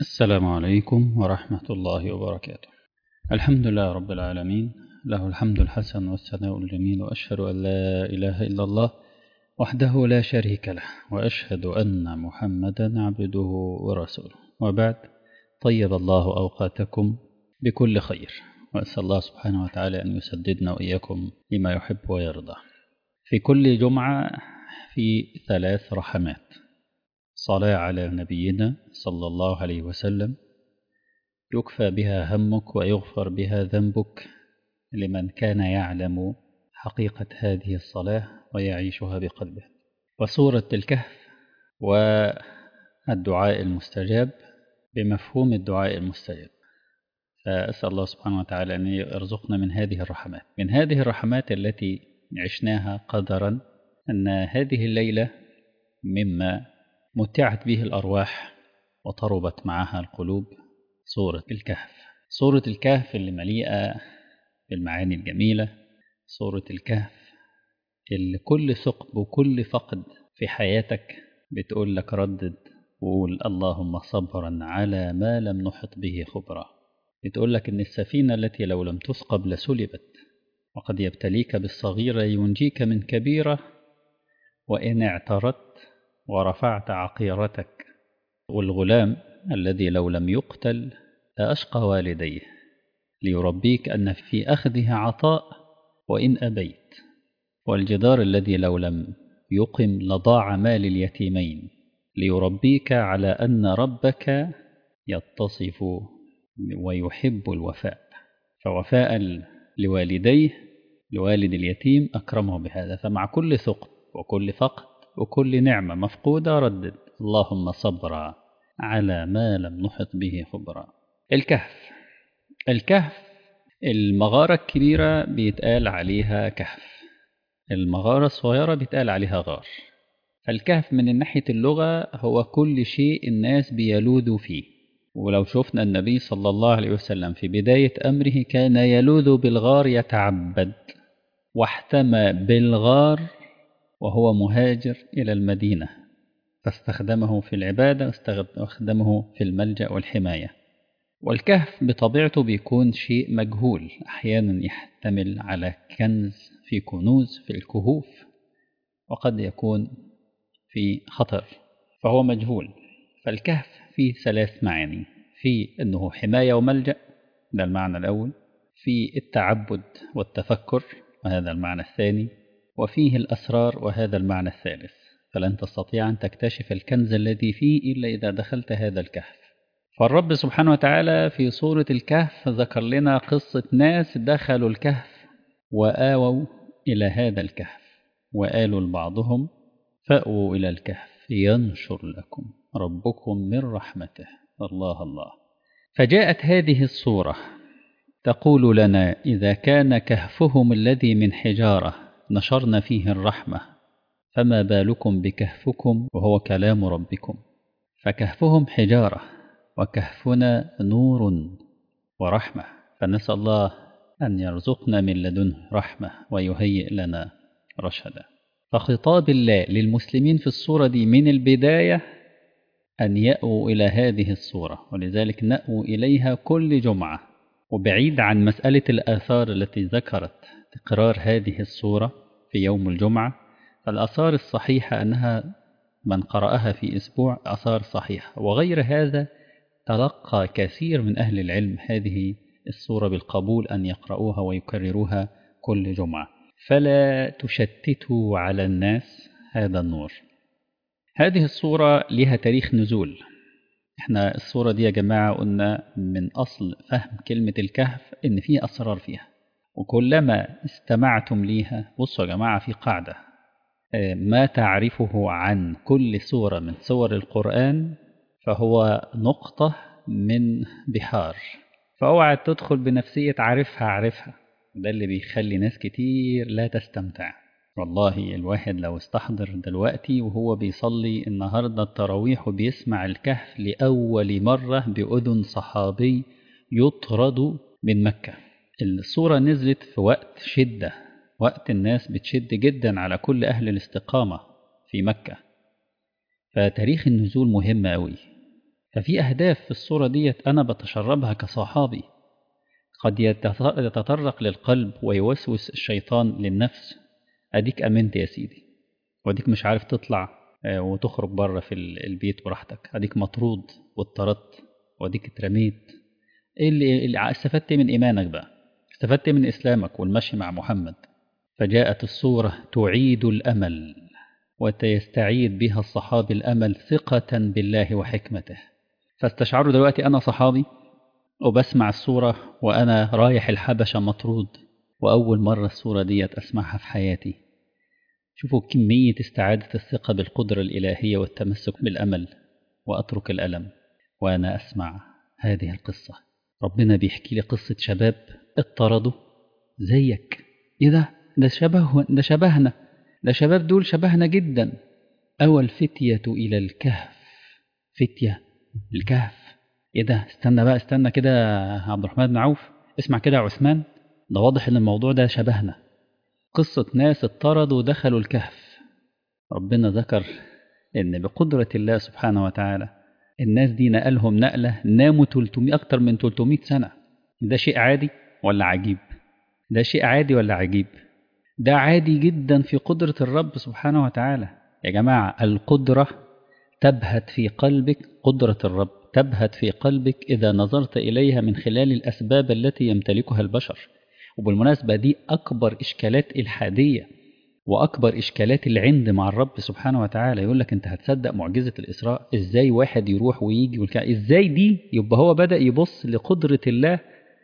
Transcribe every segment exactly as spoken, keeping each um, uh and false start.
السلام عليكم ورحمة الله وبركاته. الحمد لله رب العالمين، له الحمد الحسن والثناء الجميل، وأشهد أن لا إله إلا الله وحده لا شريك له، وأشهد أن محمدا عبده ورسوله، وبعد. طيب الله أوقاتكم بكل خير، وأسأل الله سبحانه وتعالى أن يسددنا وإياكم لما يحب ويرضى. في كل جمعة في ثلاث رحمات: صلاة على نبينا صلى الله عليه وسلم يكفى بها همك ويغفر بها ذنبك لمن كان يعلم حقيقة هذه الصلاة ويعيشها بقلبه، وسورة الكهف والدعاء المستجاب بمفهوم الدعاء المستجاب. فأسأل الله سبحانه وتعالى أن يرزقنا من هذه الرحمات من هذه الرحمات التي عشناها قدرا، أن هذه الليلة مما متعت به الأرواح وطربت معها القلوب سورة الكهف. سورة الكهف اللي مليئة بالمعاني الجميلة، سورة الكهف اللي كل ثقب وكل فقد في حياتك بتقول لك ردد وقول اللهم صبرا على ما لم نحط به خبرا. بتقول لك إن السفينة التي لو لم تثقب لسلبت، وقد يبتليك بالصغيرة ينجيك من كبيرة، وإن اعترضت ورفعت عقيرتك. والغلام الذي لو لم يقتل لأشقى والديه، ليربيك أن في أخذها عطاء وإن أبيت. والجدار الذي لو لم يقم لضاع مال اليتيمين، ليربيك على أن ربك يتصف ويحب الوفاء، فوفاء لوالديه لوالد اليتيم أكرمه بهذا. فمع كل ثقب وكل فقد وكل نعمة مفقودة ردد اللهم صبرا على ما لم نحط به خبرا. الكهف الكهف المغارة الكبيرة بيتقال عليها كهف، المغارة الصغيرة بيتقال عليها غار. فالكهف من ناحية اللغة هو كل شيء الناس بيلوذوا فيه. ولو شفنا النبي صلى الله عليه وسلم في بداية أمره كان يلوذ بالغار يتعبد، واحتمى بالغار وهو مهاجر إلى المدينة، فاستخدمه في العبادة واستخدمه في الملجأ والحماية. والكهف بطبيعته بيكون شيء مجهول، أحيانا يحتمل على كنز في كنوز في الكهوف، وقد يكون في خطر، فهو مجهول. فالكهف فيه ثلاث معاني: في أنه حماية وملجأ، ده المعنى الأول، في التعبد والتفكر وهذا المعنى الثاني، وفيه الأسرار وهذا المعنى الثالث. فلن تستطيع أن تكتشف الكنز الذي فيه إلا إذا دخلت هذا الكهف. فالرب سبحانه وتعالى في سورة الكهف ذكر لنا قصة ناس دخلوا الكهف وآووا إلى هذا الكهف، وقالوا لبعضهم فأووا إلى الكهف ينشر لكم ربكم من رحمته. الله الله. فجاءت هذه السورة تقول لنا إذا كان كهفهم الذي من حجارة نشرنا فيه الرحمة، فما بالكم بكهفكم وهو كلام ربكم. فكهفهم حجارة وكهفنا نور ورحمة، فنسأل الله أن يرزقنا من لدنه رحمة ويهيئ لنا رشدا. فخطاب الله للمسلمين في السورة دي من البداية أن يأووا إلى هذه السورة، ولذلك نأووا إليها كل جمعة. وبعيد عن مسألة الآثار التي ذكرت تكرار هذه السورة في يوم الجمعة، فالآثار الصحيحة أنها من قرأها في أسبوع آثار صحيحة، وغير هذا تلقى كثير من أهل العلم هذه السورة بالقبول أن يقرؤوها ويكرروها كل جمعة، فلا تشتتوا على الناس هذا النور. هذه السورة لها تاريخ نزول. احنا السورة دي يا جماعة قلنا من أصل فهم كلمة الكهف إن في أسرار فيها، وكلما استمعتم ليها، بصوا يا جماعة في قاعدة: ما تعرفه عن كل سورة من سور القرآن فهو نقطة من بحار. فاوعى تدخل بنفسية عارفها عارفها، ده اللي بيخلي ناس كتير لا تستمتع. والله الواحد لو استحضر دلوقتي وهو بيصلي النهاردة التراويح وبيسمع الكهف لأول مرة بأذن صحابي يطرد من مكة. السورة نزلت في وقت شدة، وقت الناس بتشد جدا على كل أهل الاستقامة في مكة، فتاريخ النزول مهم أوي. ففي أهداف في الصورة ديت أنا بتشربها كصحابي. قد يتطرق للقلب ويوسوس الشيطان للنفس، أديك أمنت يا سيدي، وأديك مش عارف تطلع وتخرج بره في البيت براحتك، أديك مطرود واتطردت وأديك اترميت. إيه اللي, اللي استفدت من إيمانك بقى؟ استفدت من إسلامك والمشي مع محمد. فجاءت الصورة تعيد الأمل، وتستعيد بها الصحابي الأمل ثقة بالله وحكمته. فاستشعروا دلوقتي أنا صحابي وبسمع الصورة وأنا رايح الحبشة مطرود، وأول مرة الصورة دي أسمعها في حياتي. شوفوا كمية استعادة الثقة بالقدرة الإلهية والتمسك بالأمل، وأترك الألم وأنا أسمع هذه القصة. ربنا بيحكي لي قصة شباب اضطردوا زيك. إيه ده؟ ده شبه ده شبهنا ده شباب دول شبهنا جدا. أول فتية إلى الكهف. فتية الكهف. إيه ده؟ استنى بقى استنى كده يا عبد الرحمن بن عوف، اسمع كده يا عثمان، ده واضح إن الموضوع ده شبهنا. قصة ناس اضطردوا ودخلوا الكهف. ربنا ذكر إن بقدرة الله سبحانه وتعالى الناس دي نقلهم نقلة، ناموا ثلاثمائة أكتر من ثلاثمائة سنة. ده شيء عادي ولا عجيب؟ ده شيء عادي ولا عجيب؟ ده عادي جدا في قدرة الرب سبحانه وتعالى. يا جماعة القدرة تبهت في قلبك، قدرة الرب تبهت في قلبك إذا نظرت إليها من خلال الأسباب التي يمتلكها البشر. وبالمناسبة دي أكبر إشكالات الحادية وأكبر إشكالات العند مع الرب سبحانه وتعالى. يقول لك أنت هتصدق معجزة الإسراء؟ إزاي واحد يروح ويجي والكلام؟ إزاي دي؟ يبقى هو بدأ يبص لقدرة الله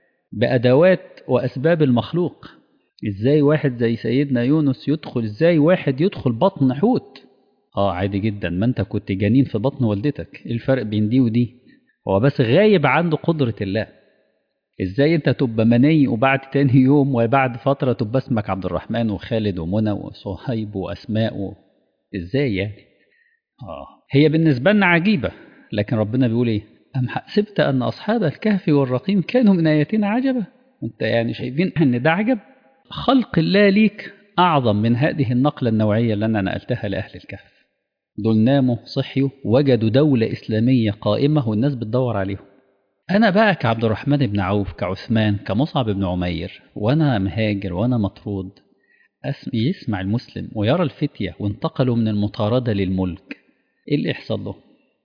بأدوات وأسباب المخلوق. إزاي واحد زي سيدنا يونس يدخل؟ إزاي واحد يدخل بطن حوت؟ آه عادي جدا، ما أنت كنت جنين في بطن والدتك. إيه الفرق بين دي ودي؟ هو بس غايب عنده قدرة الله. إزاي أنت تبقى مني وبعد تاني يوم وبعد فترة تبقى اسمك عبد الرحمن وخالد ومنى وصهيب وأسماء و... إزاي يعني؟ آه هي بالنسبة لنا عجيبة، لكن ربنا بيقول إيه؟ أم حسبت أن أصحاب الكهف والرقيم كانوا من آياتنا عجبا؟ أنت يعني شايفين أن ده عجب؟ خلق الله ليك أعظم من هذه النقلة النوعية اللي أنا نقلتها لأهل الكهف. دول ناموا صحيوا وجدوا دولة إسلامية قائمة والناس بتدور عليهم. أنا بقى كعبد الرحمن بن عوف، كعثمان، كمصعب بن عمير، وأنا مهاجر وأنا مطرود، يسمع المسلم ويرى الفتية وانتقلوا من المطاردة للملك. إيه اللي يحصل له؟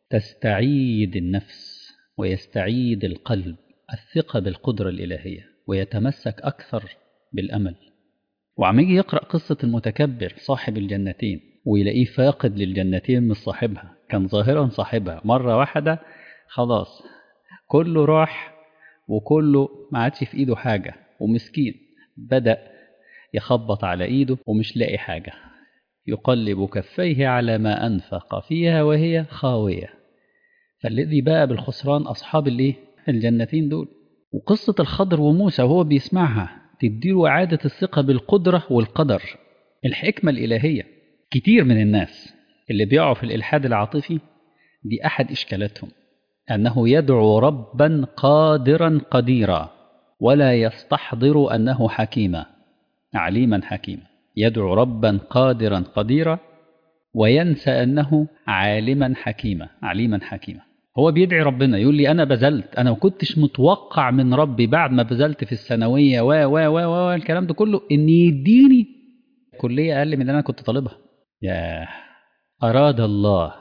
تستعيد النفس ويستعيد القلب الثقة بالقدرة الإلهية ويتمسك أكثر بالأمل. وعم يجي يقرأ قصة المتكبر صاحب الجنتين ويلاقيه فاقد للجنتين من صاحبها، كان ظاهرا صاحبها، مرة واحدة خلاص كله راح وكله ما عادش في إيده حاجة، ومسكين بدأ يخبط على إيده ومش لاقي حاجة، يقلب كفيه على ما أنفق فيها وهي خاوية. فالذي بقى بالخسران أصحاب الايه؟ الجنتين دول. وقصة الخضر وموسى وهو بيسمعها تديله إعادة الثقة بالقدرة والقدر، الحكمة الإلهية. كتير من الناس اللي بيقعوا في الإلحاد العاطفي دي أحد إشكالاتهم، أنه يدعو ربا قادرا قديرا ولا يستحضر أنه حكيما عليما حكيما. يدعو ربا قادرا قديرا وينسى أنه عالما حكيما عليما حكيما. هو بيدعي ربنا يقول لي أنا بذلت، أنا ما كنتش متوقع من ربي بعد ما بذلت في الثانوية و و و و الكلام ده كله إن يديني كلية أقل من اللي أنا كنت طالبها. يا أراد الله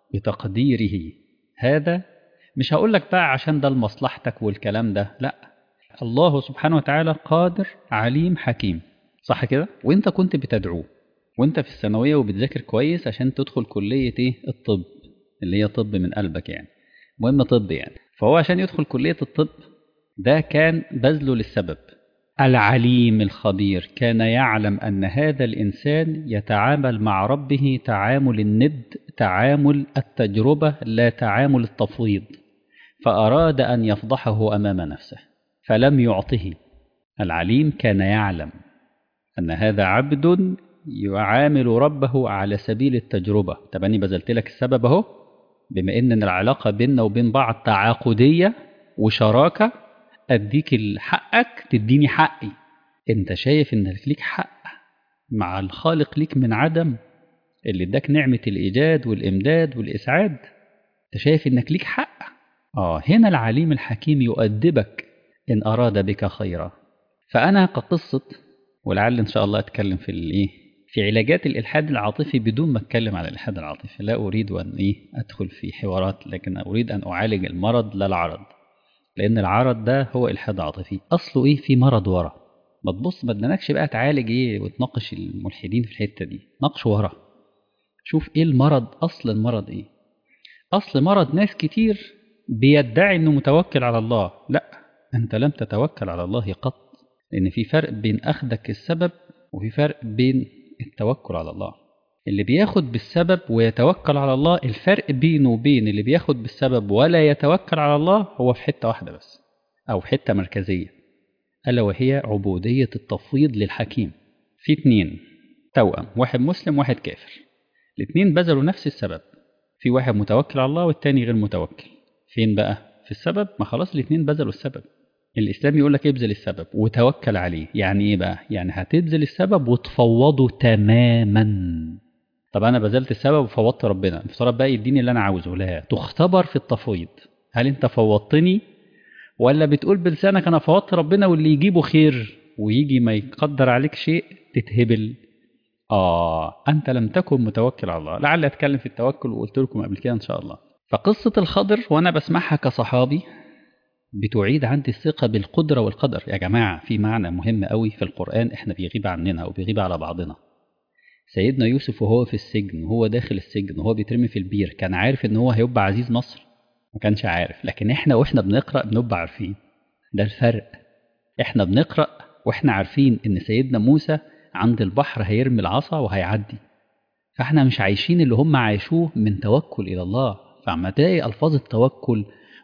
بتقديره هذا، مش هقول لك بقى عشان ده لمصلحتك والكلام ده، لا، الله سبحانه وتعالى قادر عليم حكيم، صح كده؟ وانت كنت بتدعوه وانت في الثانوية وبتذاكر كويس عشان تدخل كلية ايه؟ الطب، اللي هي طب من قلبك يعني، مهم طب يعني. فهو عشان يدخل كلية الطب ده كان بذله للسبب. العليم الخبير كان يعلم أن هذا الإنسان يتعامل مع ربه تعامل الند، تعامل التجربة لا تعامل التفويض، فأراد أن يفضحه أمام نفسه فلم يعطه. العليم كان يعلم أن هذا عبد يعامل ربه على سبيل التجربة. طب أنا بذلت لك السبب أهو، بما إن العلاقة بيننا وبين بعض تعاقدية وشراكة، أديك حقك تديني حقي. أنت شايف إنك ليك حق مع الخالق ليك من عدم، اللي اداك نعمة الإيجاد والإمداد والإسعاد. أنت شايف إنك ليك حق آه هنا العليم الحكيم يؤدبك إن أراد بك خيرا. فأنا كقصة، ولعل إن شاء الله أتكلم في الإيه في علاجات الإلحاد العاطفي بدون ما أتكلم على الإلحاد العاطفي. لا أريد أن إيه أدخل في حوارات، لكن أريد أن أعالج المرض لا العرض، لأن العرض ده هو إلحاد عاطفي أصله إيه، في مرض ورا. ما تبص ما تدنكش بقى تعالج إيه وتناقش الملحدين في الحتة دي، ناقش ورا، شوف إيه المرض، أصل المرض إيه. أصل مرض ناس كتير بيدعي إنه متوكل على الله. لا، أنت لم تتوكل على الله قط، لأن في فرق بين أخذك السبب وفي فرق بين التوكل على الله. اللي بياخد بالسبب ويتوكل على الله، الفرق بينه وبين اللي بياخد بالسبب ولا يتوكل على الله هو في حتة واحدة بس، أو في حتة مركزية، ألا وهي عبودية التفويض للحكيم. في اتنين توأم، واحد مسلم واحد كافر، الاتنين بذلوا نفس السبب، في واحد متوكل على الله والتاني غير متوكل. فين بقى في السبب؟ ما خلاص الاتنين بذلوا السبب. الإسلام يقول لك ابذل السبب وتوكل عليه. يعني إيه بقى؟ يعني هتبذل السبب وتفوضه تماما. طب أنا بذلت السبب وفوضت ربنا، المفترض بقى يديني اللي أنا عاوزه. لا، تختبر في التفويض، هل أنت فوضتني ولا بتقول بلسانك أنا فوضت ربنا واللي يجيبه خير ويجي ما يقدر عليك شيء تتهبل؟ آه أنت لم تكن متوكل على الله. لعل أتكلم في التوكل وقلت لكم قبل كده إن شاء الله. فقصة الخضر وأنا بسمعها كصحابي بتعيد عندي الثقة بالقدرة والقدر. يا جماعة في معنى مهم قوي في القرآن إحنا بيغيب عننا أو بيغيب على بعضنا. سيدنا يوسف وهو في السجن وهو داخل السجن وهو بيترمي في البير، كان عارف إن هو هيبقى عزيز مصر؟ ما كانش عارف. لكن إحنا وإحنا بنقرأ بنبقى عارفين. ده الفرق. إحنا بنقرأ وإحنا عارفين إن سيدنا موسى عند البحر هيرمي العصا وهيعدي، فإحنا مش عايشين اللي هم عايشوه من توكل إلى الله. فعما تلاقي ألفاظ التوكل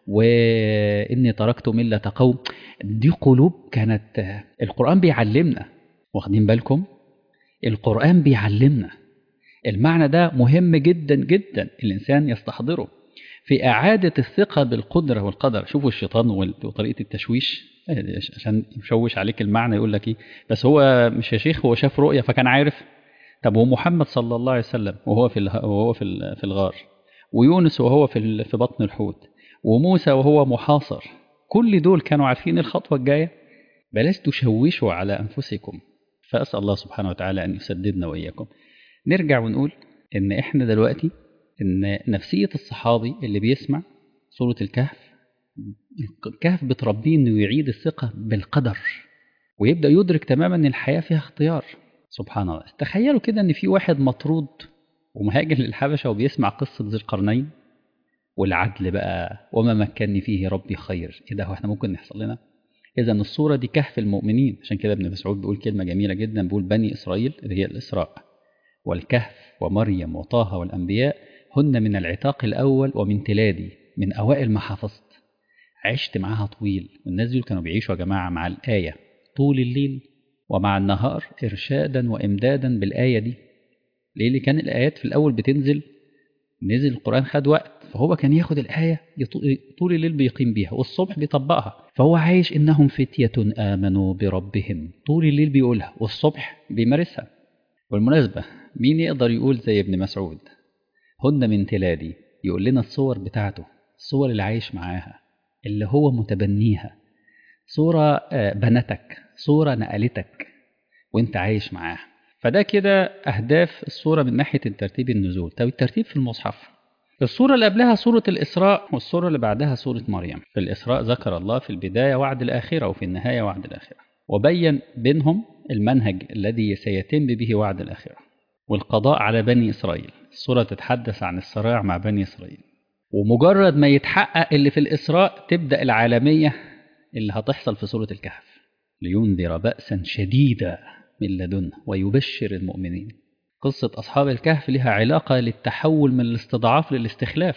وإني تركت ملة قوم، دي قلوب كانت القرآن بيعلمنا. واخدين بالكم؟ القرآن بيعلمنا المعنى ده، مهم جدا جدا الإنسان يستحضره في إعادة الثقة بالقدرة والقدر. شوفوا الشيطان وطريقة التشويش عشان يشوش عليك المعنى، يقول لك إيه بس هو مش يا شيخ هو شاف رؤية فكان عارف. طب ومحمد صلى الله عليه وسلم وهو في وهو في في الغار، ويونس وهو في في بطن الحوت، وموسى وهو محاصر، كل دول كانوا عارفين الخطوة الجاية. بلاش تشوشوا على أنفسكم. فأسأل الله سبحانه وتعالى أن يسددنا وإياكم. نرجع ونقول إن إحنا دلوقتي إن نفسية الصحابي اللي بيسمع سورة الكهف، الكهف بتربيه إنه يعيد الثقة بالقدر ويبدأ يدرك تماما إن الحياة فيها اختيار. سبحان الله. تخيلوا كده إن في واحد مطرود ومهاجر للحبشة وبيسمع قصة ذي القرنين والعدل بقى، وما مكنني فيه ربي خير. إيه ده، هو إحنا ممكن يحصل لنا؟ إذا الصورة دي كهف المؤمنين. عشان كده ابن مسعود بيقول كلمة جميلة جدا، بيقول بني إسرائيل اللي هي الإسراء والكهف ومريم وطه والأنبياء هن من العتاق الأول ومن تلادي، من أوائل ما حفظت، عشت معاها طويل. والناس دول كانوا بيعيشوا يا جماعة مع الآية طول الليل ومع النهار إرشادا وإمدادا بالآية دي. ليه؟ اللي كان الآيات في الأول بتنزل، نزل القرآن خد وقت، فهو كان ياخد الآية طول الليل بيقيم بيها والصبح بيطبقها. فهو عايش إنهم فتية آمنوا بربهم، طول الليل بيقولها والصبح بيمارسها. والمناسبة مين يقدر يقول زي ابن مسعود هن من تلادي؟ يقول لنا الصور بتاعته، الصور اللي عايش معاها، اللي هو متبنيها، صورة بنتك، صورة نقلتك وانت عايش معاها. فده كده أهداف الصورة من ناحية الترتيب النزول. طب الترتيب في المصحف، الصورة اللي قبلها سورة الإسراء والصورة اللي بعدها سورة مريم. في الإسراء ذكر الله في البداية وعد الآخرة وفي النهاية وعد الآخرة، وبين بينهم المنهج الذي سيتم به وعد الآخرة والقضاء على بني إسرائيل. الصورة تتحدث عن الصراع مع بني إسرائيل، ومجرد ما يتحقق اللي في الإسراء تبدأ العالمية اللي هتحصل في سورة الكهف، لينذر بأسا شديدا من لدنه ويبشر المؤمنين. قصة أصحاب الكهف لها علاقة للتحول من الاستضعاف للاستخلاف.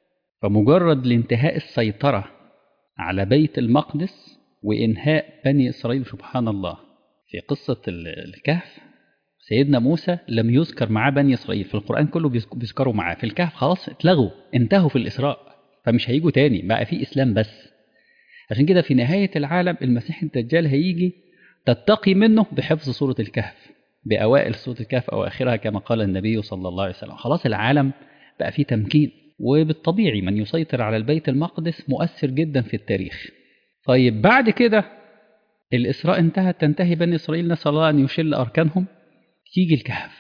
فمجرد لانتهاء السيطرة على بيت المقدس وإنهاء بني إسرائيل، سبحان الله، في قصة الكهف سيدنا موسى لم يذكر معاه بني إسرائيل في القرآن كله، بيذكروا معاه. في الكهف خلاص اتلغوا، انتهوا في الإسراء، فمش هيجوا تاني، بقى في إسلام بس. عشان كده في نهاية العالم المسيح الدجال هيجي تتقي منه بحفظ سورة الكهف، بأوائل سورة الكهف أو آخرها كما قال النبي صلى الله عليه وسلم. خلاص العالم بقى فيه تمكين. وبالطبيعي من يسيطر على البيت المقدس مؤثر جدا في التاريخ. طيب بعد كده الإسراء انتهت، تنتهي بني إسرائيل نسأل الله أن يشل أركانهم، تيجي الكهف،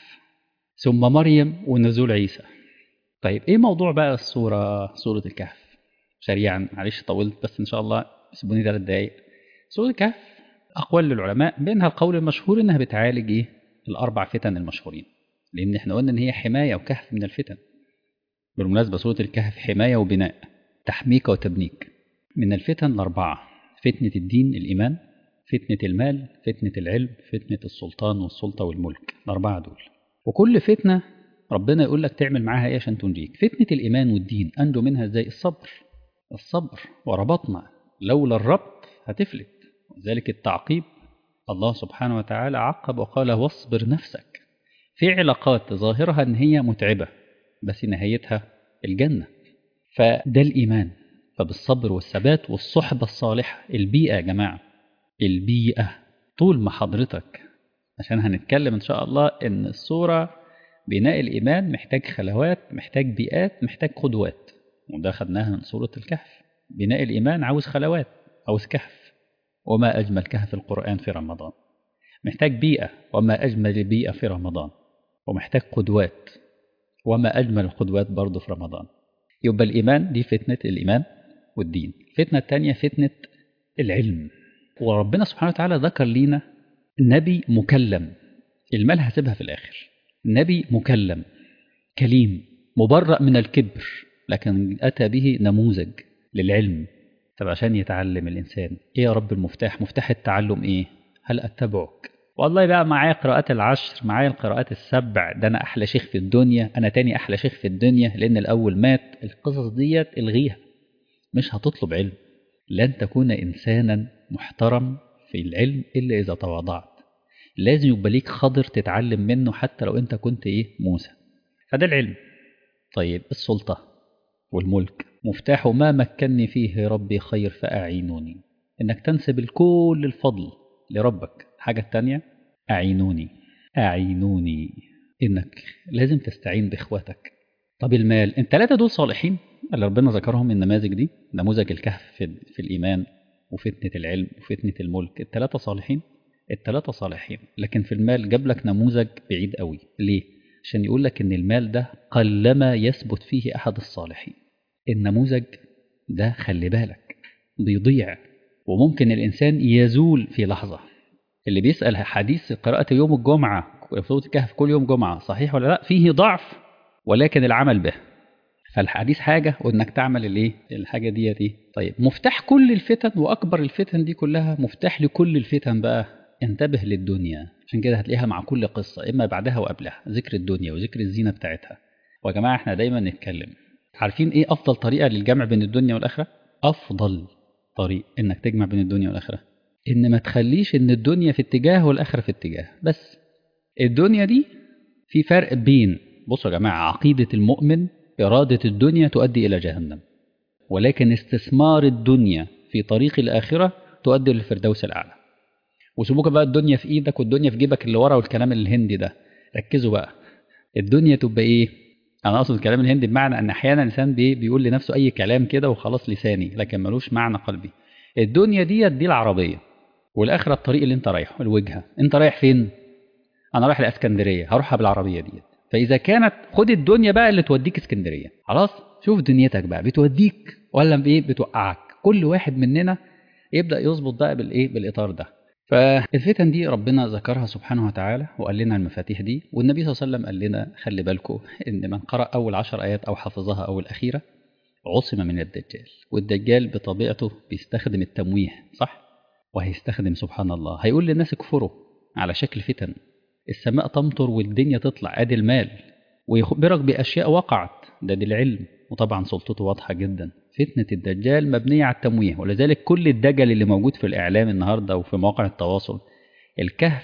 ثم مريم ونزول عيسى. طيب إيه موضوع بقى السورة، سورة الكهف؟ سريعا معلش طولت بس إن شاء الله سيبوني ثلاث دقايق. سورة الكهف أقوال للعلماء، بينها القول المشهور إنها بتعالج إيه؟ الأربع فتن المشهورين، لأن إحنا قلنا إن هي حماية وكهف من الفتن. بالمناسبة سورة الكهف حماية وبناء، تحميك وتبنيك من الفتن الأربعة: فتنة الدين الإيمان، فتنة المال، فتنة العلم، فتنة السلطان والسلطة والملك، الأربعة دول. وكل فتنة ربنا يقول لك تعمل معاها إيه عشان تنجيك. فتنة الإيمان والدين أنجو منها إزاي؟ الصبر، الصبر وربطنا، لولا الربط هتفلت. وذلك التعقيب الله سبحانه وتعالى عقب وقال واصبر نفسك في علاقات ظاهرها أن هي متعبة بس نهايتها الجنة. فده الإيمان، فبالصبر والثبات والصحبة الصالحة. البيئة يا جماعة، البيئة طول ما حضرتك، عشان هنتكلم إن شاء الله إن الصورة بناء الإيمان محتاج خلوات، محتاج بيئات، محتاج قدوات، وده خدناها من سورة الكهف. بناء الإيمان عاوز خلوات، عاوز كهف، وما أجمل كهف القرآن في رمضان. محتاج بيئة، وما أجمل بيئة في رمضان. ومحتاج قدوات، وما أجمل القدوات برضه في رمضان. يبقى الإيمان دي فتنة الإيمان والدين. الفتنة الثانية فتنة العلم، وربنا سبحانه وتعالى ذكر لينا نبي مكلم، المال هسيبها في الآخر. نبي مكلم كليم مبرأ من الكبر، لكن أتى به نموذج للعلم. طب عشان يتعلم الإنسان إيه يا رب المفتاح؟ مفتاح التعلم إيه؟ هل أتبعك؟ والله بقى معايا قراءات العشر، معايا القراءات السبع، ده أنا أحلى شيخ في الدنيا، أنا تاني أحلى شيخ في الدنيا لأن الأول مات. القصص ديت الغيها، مش هتطلب علم. لن تكون إنسانا محترم في العلم إلا إذا تواضعت. لازم يبقى ليك خضر تتعلم منه حتى لو أنت كنت إيه موسى. فده العلم. طيب السلطة والملك مفتاح ما مكنني فيه ربي خير فأعينوني، إنك تنسب الكل الفضل لربك. حاجة التانية أعينوني، أعينوني، إنك لازم تستعين بإخواتك. طب المال، الثلاثة دول صالحين اللي ربنا ذكرهم النماذج دي، نموذج الكهف في, في الإيمان وفتنة العلم وفتنة الملك، الثلاثة صالحين، الثلاثة صالحين. لكن في المال جاب لك نموذج بعيد قوي. ليه؟ عشان يقول لك إن المال ده قلما يثبت فيه أحد الصالحين. النموذج ده خلي بالك بيضيع، وممكن الإنسان يزول في لحظة. اللي بيسأل حديث قراءة يوم الجمعة سورة الكهف كل يوم جمعة صحيح ولا لا؟ فيه ضعف ولكن العمل به. فالحديث حاجة وإنك تعمل الإيه؟ الحاجة دي دي. طيب مفتاح كل الفتن وأكبر الفتن دي كلها، مفتاح لكل الفتن بقى انتبه للدنيا. عشان كده هتلاقيها مع كل قصة إما بعدها وقبلها ذكر الدنيا وذكر الزينة بتاعتها. ويا جماعة احنا دايما نتكلم، عارفين إيه أفضل طريقة للجمع بين الدنيا والآخرة؟ أفضل طريق إنك تجمع بين الدنيا والآخرة إن ما تخليش إن الدنيا في اتجاه والآخرة في اتجاه. بس الدنيا دي في فرق بين، بصوا يا جماعة، عقيدة المؤمن إرادة الدنيا تؤدي إلى جهنم، ولكن استثمار الدنيا في طريق الآخرة تؤدي للفردوس الأعلى. وسيبوك بقى الدنيا في إيدك والدنيا في جيبك اللي ورا والكلام الهندي ده، ركزوا بقى. الدنيا تبقى إيه؟ أنا أقصد الكلام الهندي بمعنى أن أحيانا الإنسان بي بيقول لنفسه أي كلام كده وخلاص لساني، لكن ملوش معنى قلبي. الدنيا دي دي العربية، والآخرة الطريق اللي أنت رايحه، الوجهة. أنت رايح فين؟ أنا رايح لإسكندرية، هروحها بالعربية دي. فإذا كانت خد الدنيا بقى اللي توديك اسكندرية، خلاص شوف دنيتك بقى بتوديك ولا بإيه بتوقعك. كل واحد مننا يبدأ يظبط بقى بالإيه بالإطار ده. فالفتن دي ربنا ذكرها سبحانه وتعالى وقال لنا المفاتيح دي، والنبي صلى الله عليه وسلم قال لنا خلي بالكم إن من قرأ أول عشر آيات أو حفظها أو الأخيرة عصم من الدجال. والدجال بطبيعته بيستخدم التمويه صح؟ وهيستخدم سبحان الله، هيقول للناس اكفروا على شكل فتن. السماء تمطر والدنيا تطلع، ادي المال، ويخبرك بأشياء وقعت، ده دي العلم. وطبعا سلطته واضحة جدا. فتنة الدجال مبنية على التمويه، ولذلك كل الدجل اللي موجود في الإعلام النهاردة وفي مواقع التواصل، الكهف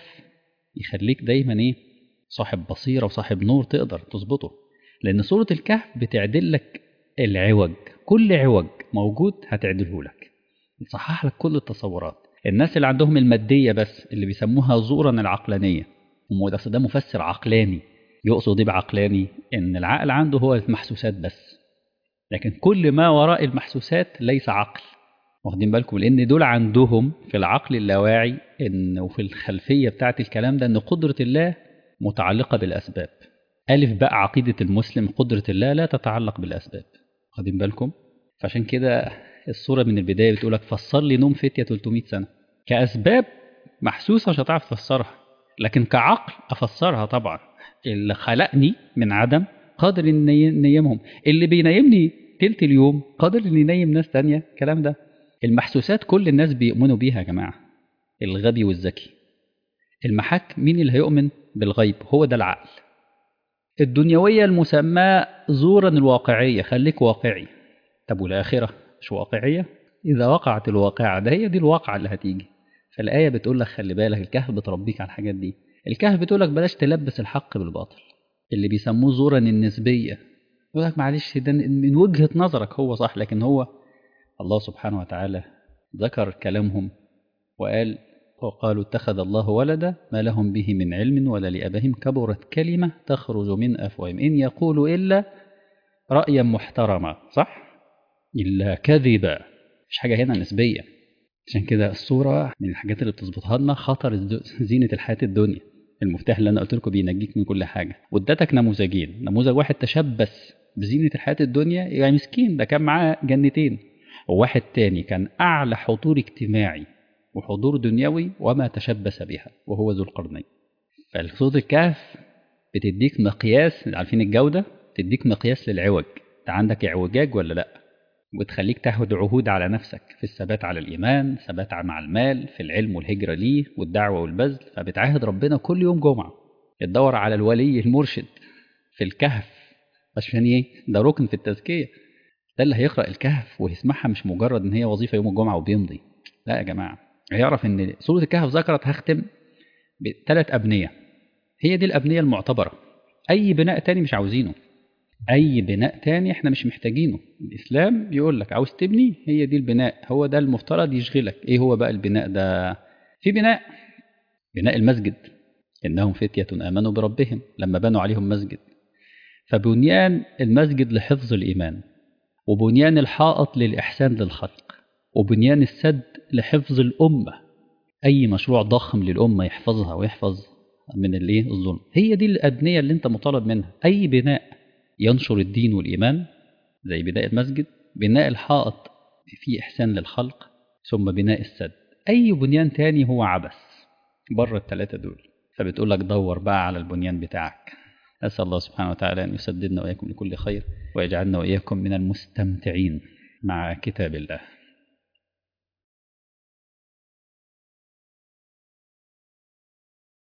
يخليك دايما ايه صاحب بصيرة وصاحب نور تقدر تظبطه. لأن سورة الكهف بتعدل لك العوج، كل عوج موجود هتعدله لك، تصحح لك كل التصورات. الناس اللي عندهم المادية بس اللي بيسموها زورا العقلانية، ده مفسر عقلاني، يقصد ايه بعقلاني؟ ان العقل عنده هو المحسوسات بس، لكن كل ما وراء المحسوسات ليس عقل. واخدين بالكم؟ لأن دول عندهم في العقل اللاواعي إن وفي الخلفية بتاعة الكلام ده إن قدرة الله متعلقة بالأسباب. ألف بقى عقيدة المسلم قدرة الله لا تتعلق بالأسباب. واخدين بالكم؟ فعشان كده الصورة من البداية بتقولك فسر لي نوم فتية ثلاثمائة سنة. كأسباب محسوسة مش هتعرف تفسرها، لكن كعقل أفسرها طبعا. اللي خلقني من عدم قادر إن ينيمهم، اللي بينيمني تلت اليوم قادر إن ينيم ناس تانية. الكلام ده المحسوسات كل الناس بيؤمنوا بيها يا جماعة، الغبي والذكي. المحك مين اللي هيؤمن بالغيب؟ هو ده العقل. الدنيوية المسماة زورا الواقعية، خليك واقعي. طب والآخرة مش واقعية؟ إذا وقعت الواقعة ده هي دي الواقعة اللي هتيجي. فالآية بتقول لك خلي بالك، الكهف بتربيك على الحاجات دي. الكهف بتقول لك بلاش تلبس الحق بالباطل، اللي بيسموه زورا النسبية. يقول لك معلش ده من وجهة نظرك هو صح، لكن هو الله سبحانه وتعالى ذكر كلامهم وقال وقالوا اتخذ الله ولدا ما لهم به من علم ولا لآبائهم كبرت كلمة تخرج من أفواههم إن يقولوا إلا رأيا محترما، صح؟ إلا كذبا. مش حاجة هنا نسبية. عشان كده الصورة من الحاجات اللي بتظبطها لنا خطر زينة الحياة الدنيا. المفتاح اللي أنا قلت لكم بينجيك من كل حاجة، وادتك نموذجين. نموذج واحد تشبث بزينة الحياة الدنيا يعني مسكين، ده كان معاه جنتين. وواحد تاني كان أعلى حضور اجتماعي وحضور دنيوي وما تشبث بها، وهو ذو القرنين. فالصوت الكهف بتديك مقياس، عارفين الجودة، تديك مقياس للعوج. انت عندك اعوجاج ولا لا؟ وتخليك تاخد عهود على نفسك في الثبات على الإيمان، ثبات مع المال، في العلم والهجرة ليه والدعوة والبذل. فبتعاهد ربنا كل يوم جمعة تدور على الولي المرشد في الكهف. عشان ايه؟ ده ركن في التزكية. ده اللي هيقرأ الكهف ويسمعها مش مجرد ان هي وظيفة يوم الجمعة وبيمضي. لا يا جماعة، هيعرف ان سورة الكهف ذكرت هختم بثلاث أبنية، هي دي الأبنية المعتبرة. أي بناء تاني مش عاوزينه، أي بناء تاني احنا مش محتاجينه. الإسلام يقول لك عاوز تبني، هي دي البناء، هو ده المفترض يشغلك. ايه هو بقى البناء ده؟ في بناء بناء المسجد، إنهم فتية آمنوا بربهم لما بنوا عليهم مسجد. فبنيان المسجد لحفظ الإيمان، وبنيان الحائط للإحسان للخلق، وبنيان السد لحفظ الأمة. أي مشروع ضخم للأمة يحفظها ويحفظ من الايه الظلم. هي دي الأبنية اللي انت مطالب منها. أي بناء ينشر الدين والإيمان زي بناء المسجد، بناء الحائط فيه إحسان للخلق، ثم بناء السد. أي بنيان تاني هو عبث بره الثلاثة دول. فبتقول لك دور بقى على البنيان بتاعك. أسأل الله سبحانه وتعالى أن يسددنا وإياكم لكل خير، ويجعلنا وإياكم من المستمتعين مع كتاب الله.